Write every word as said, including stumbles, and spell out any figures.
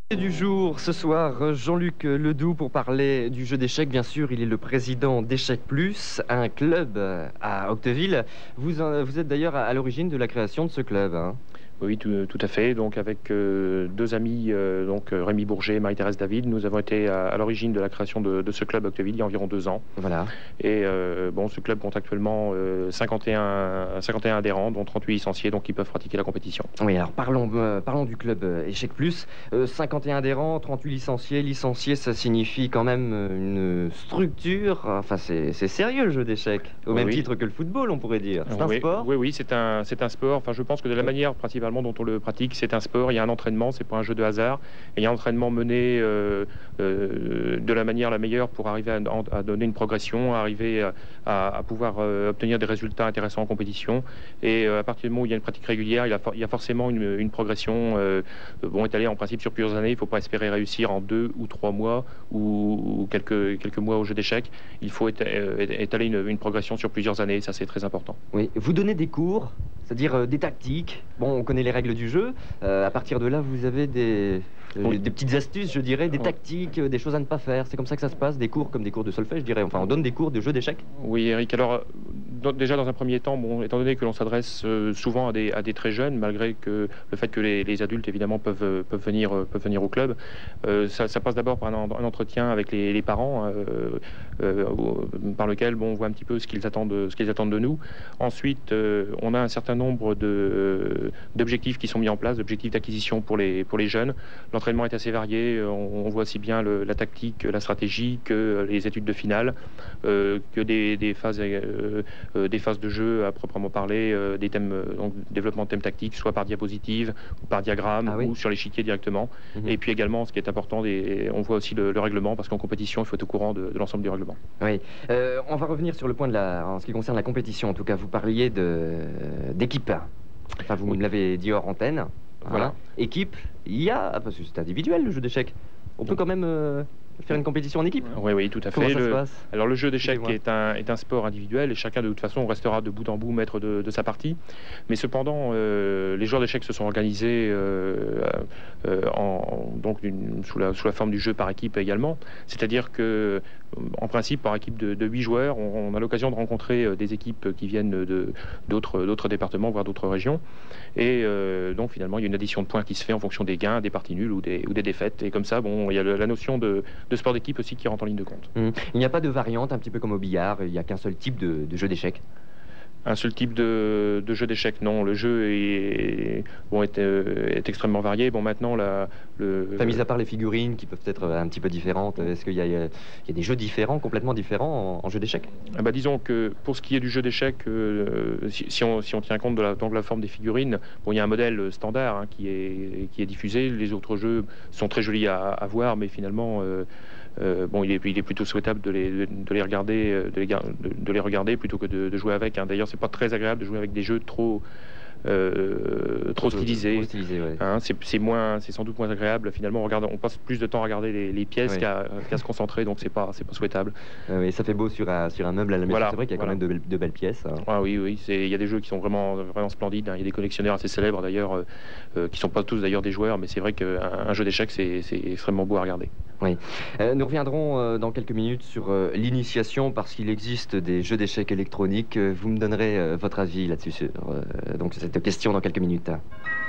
Du jour, ce soir, Jean-Luc Ledoux pour parler du jeu d'échecs. Bien sûr, il est le président d'Échecs Plus, un club à Octeville. Vous, en- vous êtes d'ailleurs à, à l'origine de la création de ce club, hein. Oui, tout, tout à fait. Donc, avec euh, deux amis, euh, donc euh, Rémi Bourget et Marie-Thérèse David, nous avons été à, à l'origine de la création de, de ce club Octeville il y a environ deux ans. Voilà. Et euh, bon, ce club compte actuellement euh, cinquante et un, cinquante et un adhérents, dont trente-huit licenciés, donc qui peuvent pratiquer la compétition. Oui, alors parlons, euh, parlons du club euh, Échecs Plus. Euh, cinquante et un adhérents, trente-huit licenciés. Licenciés, ça signifie quand même euh, une structure. Enfin, c'est c'est sérieux le jeu d'échecs. Au même Oui. titre que le football, on pourrait dire. C'est un oui, sport. Oui, oui, c'est un, c'est un sport. Enfin, je pense que de la manière principalement dont on le pratique, c'est un sport. Il y a un entraînement, c'est pas un jeu de hasard. Et il y a un entraînement mené euh, euh, de la manière la meilleure pour arriver à, à donner une progression, à arriver à, à pouvoir euh, obtenir des résultats intéressants en compétition. Et euh, à partir du moment où il y a une pratique régulière, il y a, for- il y a forcément une, une progression. Euh, bon, étalée en principe sur plusieurs années. Il ne faut pas espérer réussir en deux ou trois mois ou, ou quelques, quelques mois au jeu d'échecs. Il faut éta- euh, étaler une, une progression sur plusieurs années. Ça, c'est très important. Oui, vous donnez des cours, c'est-à-dire euh, des tactiques. Bon, on connaît les règles du jeu. Euh, à partir de là, vous avez des, euh, Oui. des petites astuces, je dirais, des Oui. tactiques, euh, des choses à ne pas faire. C'est comme ça que ça se passe, des cours comme des cours de solfège, je dirais. Enfin, on donne des cours de jeu d'échecs. Oui, Eric. Alors, euh, dans- déjà dans un premier temps, bon, étant donné que l'on s'adresse euh, souvent à des, à des très jeunes, malgré que le fait que les, les adultes évidemment peuvent, euh, peuvent, venir, euh, peuvent venir au club, euh, ça, ça passe d'abord par un, en- un entretien avec les, les parents, euh, euh, au- par lequel bon, on voit un petit peu ce qu'ils attendent, ce qu'ils attendent de nous. Ensuite, euh, on a un certain nombre de, euh, d'objectifs qui sont mis en place, d'objectifs d'acquisition pour les, pour les jeunes. L'entraînement est assez varié. On, on voit aussi bien le- la tactique, la stratégie que les études de finale, euh, que des, des phases, euh, euh, des phases de jeu à proprement parler, euh, des thèmes, euh, donc développement de thèmes tactiques, soit par diapositive ou par diagramme Ah oui. ou sur l'échiquier directement. Mhm. Et puis également, ce qui est important, des- on voit aussi le, le règlement, parce qu'en compétition, il faut être au courant de, de l'ensemble du règlement. Oui. Euh, on va revenir sur le point de la, en ce qui concerne la compétition. En tout cas, vous parliez de d'équipe. Enfin, vous Oui. me l'avez dit hors antenne. Voilà. Hein. Équipe, il y a, parce que c'est individuel le jeu d'échecs. On peut quand même euh, faire une compétition en équipe. Oui, oui, tout à Comment fait. ça se Le- passe? Alors le jeu d'échecs Excusez-moi. est un, est un sport individuel et chacun de toute façon restera de bout en bout maître de, de sa partie. Mais cependant, euh, les joueurs d'échecs se sont organisés euh, euh, en, donc d'une- sous, la, sous la forme du jeu par équipe également. C'est-à-dire que, en principe, par équipe de, de huit joueurs, on, on a l'occasion de rencontrer euh, des équipes qui viennent de, d'autres, d'autres départements, voire d'autres régions. Et euh, donc finalement, il y a une addition de points qui se fait en fonction des gains, des parties nulles ou des, ou des défaites. Et comme ça, bon, il y a le- la notion de, de sport d'équipe aussi qui rentre en ligne de compte. Hum. Il n'y a pas de variante, un petit peu comme au billard. Il n'y a qu'un seul type de, de jeu d'échecs. Un seul type de, de jeu d'échecs, non. Le jeu est, bon, est, euh, est extrêmement varié. Bon, maintenant, la, le, Enfin, mis à part les figurines qui peuvent être un petit peu différentes, est-ce qu'il y a, il y a des jeux différents, complètement différents en, en jeu d'échecs? ah bah, disons que pour ce qui est du jeu d'échecs, euh, si, si on, si on tient compte de la, donc, la forme des figurines, bon, il y a un modèle standard hein, qui, est, qui est diffusé. Les autres jeux sont très jolis à, à voir, mais finalement, euh, euh, bon, il est, il est plutôt souhaitable de les, de les regarder, euh, de les, gar- de, de les regarder plutôt que de, de jouer avec. Hein. D'ailleurs, c'est pas très agréable de jouer avec des jeux trop, euh, trop stylisés. Trop stylisés, ouais. Hein, c'est c'est moins, c'est sans doute moins agréable. Finalement, on regarde, on passe plus de temps à regarder les, les pièces Oui. qu'à qu'à se concentrer, donc c'est pas, c'est pas souhaitable. Euh, oui, ça fait beau sur un, sur un meuble à la maison. Voilà, C'est vrai qu'il y a quand voilà. même de, belles- de belles pièces, hein. Ah oui, oui, c'est, il y a des jeux qui sont vraiment, vraiment splendides. Hein. Il y a des collectionneurs assez célèbres d'ailleurs, euh, euh, qui sont pas tous d'ailleurs des joueurs, mais c'est vrai qu'un un jeu d'échecs c'est, c'est extrêmement beau à regarder. Oui. Euh, nous reviendrons euh, dans quelques minutes sur euh, l'initiation parce qu'il existe des jeux d'échecs électroniques. Euh, Vous me donnerez euh, votre avis là-dessus sur euh, donc cette question dans quelques minutes, hein.